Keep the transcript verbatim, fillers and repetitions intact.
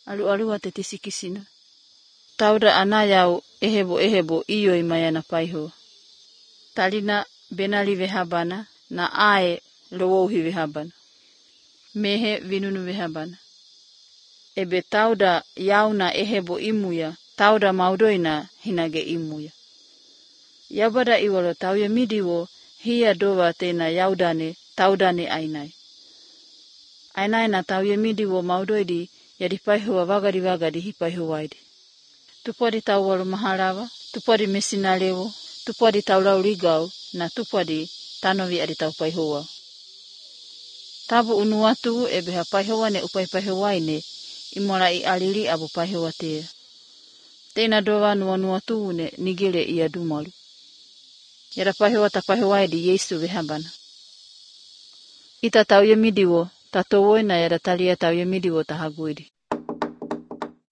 Alu-alua te tisikisina. Tauda anayau ehebo ehebo iyo imayana paiho. Talina benali vehabana na ae lowouhi vehabana. Mehe vinunu vehabana. Ebe tauda yauna ehebo imuya, tauda maudoina hinage imuya. Yabada iwalo tauya midiwo hiya dowa tena yaudane taudane ainai. Ainai na tauya midiwo maudoidi yadi paihuwa vagadi vagadi hipaihuwaidi. Tupodi tauwalu mahalawa, tupodi mesinalewo, tupodi taulau ligau, na tupodi tanovi adi tau paihuwa. Tabu unuwatu ebe hapaihuwa ne upaipahiwaine imolai alili abu paihuwa te. Tena dowa nuwanuwatu ne nigile iya dumalu. Yada paihuwa tapahiwaidi Yesu vehabana. Ita tauya midiwo, tatowoina yada talia tauya midiwo tahaguidi.